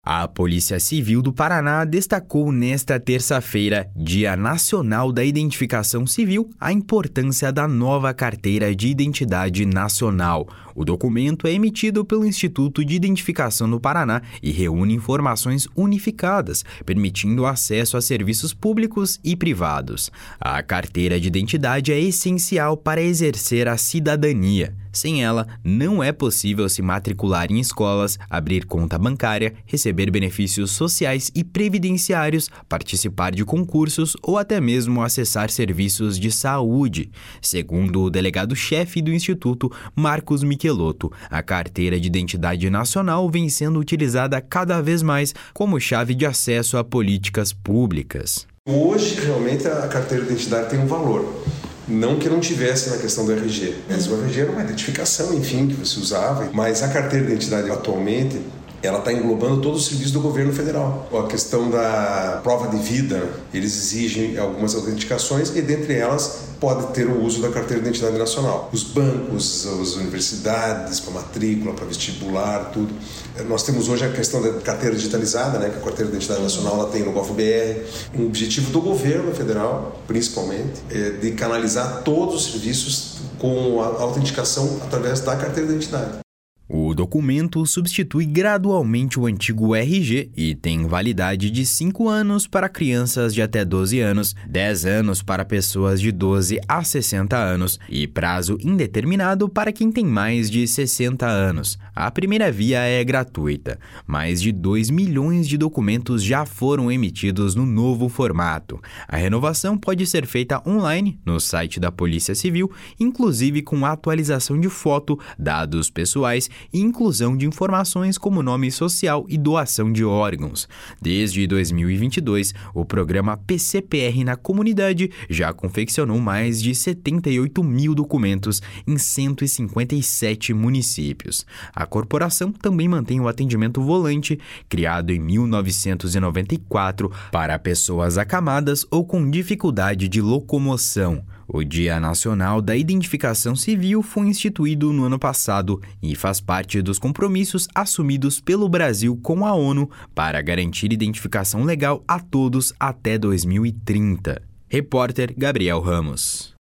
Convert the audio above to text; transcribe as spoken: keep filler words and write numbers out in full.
A Polícia Civil do Paraná destacou nesta terça-feira, Dia Nacional da Identificação Civil, a importância da nova Carteira de Identidade Nacional. O documento é emitido pelo Instituto de Identificação do Paraná e reúne informações unificadas, permitindo acesso a serviços públicos e privados. A carteira de identidade é essencial para exercer a cidadania. Sem ela, não é possível se matricular em escolas, abrir conta bancária, receber benefícios sociais e previdenciários, participar de concursos ou até mesmo acessar serviços de saúde. Segundo o delegado-chefe do Instituto, Marcos Michelotto, a carteira de identidade nacional vem sendo utilizada cada vez mais como chave de acesso a políticas públicas. Hoje, realmente, a carteira de identidade tem um valor. Não que não tivesse na questão do R G, mas o R G era uma identificação, enfim, que você usava, mas a carteira de identidade atualmente, ela está englobando todos os serviços do governo federal. A questão da prova de vida, eles exigem algumas autenticações e, dentre elas, pode ter o uso da carteira de identidade nacional. Os bancos, as universidades, para matrícula, para vestibular, tudo. Nós temos hoje a questão da carteira digitalizada, né, que a carteira de identidade nacional ela tem no GovBR. Um objetivo do governo federal, principalmente, é de canalizar todos os serviços com a autenticação através da carteira de identidade. O documento substitui gradualmente o antigo R G e tem validade de cinco anos para crianças de até doze anos, dez anos para pessoas de doze a sessenta anos e prazo indeterminado para quem tem mais de sessenta anos. A primeira via é gratuita. Mais de dois milhões de documentos já foram emitidos no novo formato. A renovação pode ser feita online no site da Polícia Civil, inclusive com atualização de foto, dados pessoais e inclusão de informações como nome social e doação de órgãos. Desde dois mil e vinte e dois, o programa P C P R na comunidade já confeccionou mais de setenta e oito mil documentos em cento e cinquenta e sete municípios. A corporação também mantém o atendimento volante, criado em mil novecentos e noventa e quatro, para pessoas acamadas ou com dificuldade de locomoção. O Dia Nacional da Identificação Civil foi instituído no ano passado e faz parte dos compromissos assumidos pelo Brasil com a ONU para garantir identificação legal a todos até dois mil e trinta. Repórter Gabriel Ramos.